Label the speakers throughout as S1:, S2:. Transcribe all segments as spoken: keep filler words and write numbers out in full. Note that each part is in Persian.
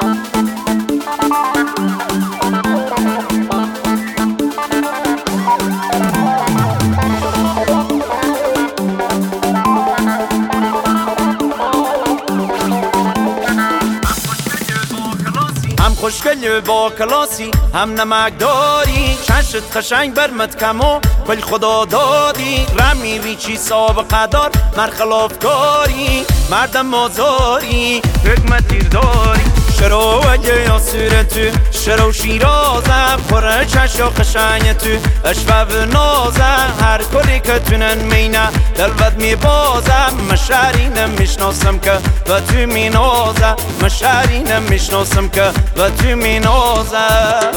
S1: هم خوشگلی با کلاسی هم نمک داری، چشت قشنگ برمت کم و کل خدا دادی، رمی ریچی سابقه دار مرخلاف کاری، مردم آزاری حکمت دیر داری، شرو وگه یا صورتو شرو شیرازه پره چش و قشنگ تو اشوه و نازه هر کلی که تونن مینه دلوت میبازه مشهری نمیشناسم که و تو مینازه مشهری نمیشناسم که و تو مینازه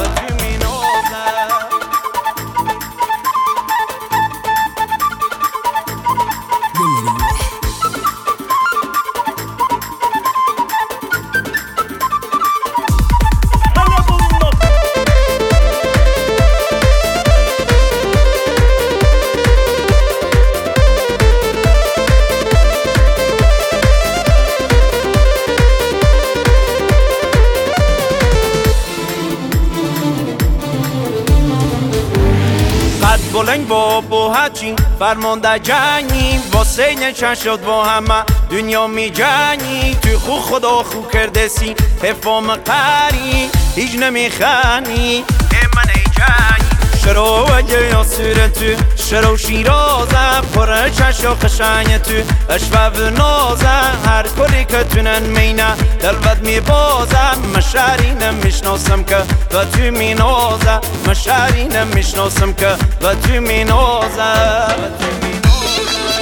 S1: بلنگ با بوهچین فرمانده جنگی واسه نچن شد با همه دنیا می جنگی تو خو خدا خو کرده سی حفام قری هیچ نمی خانی ای من ای جنگی شرو وگه یا صورتو شرو شیرازه پره چش و قشنگ تو اشوه و نازه هر کلی که تونن مینه دلوت می بازه مشهری نمیشناسم که و تو می نازه مشهری نمیشناسم که و تو می نازه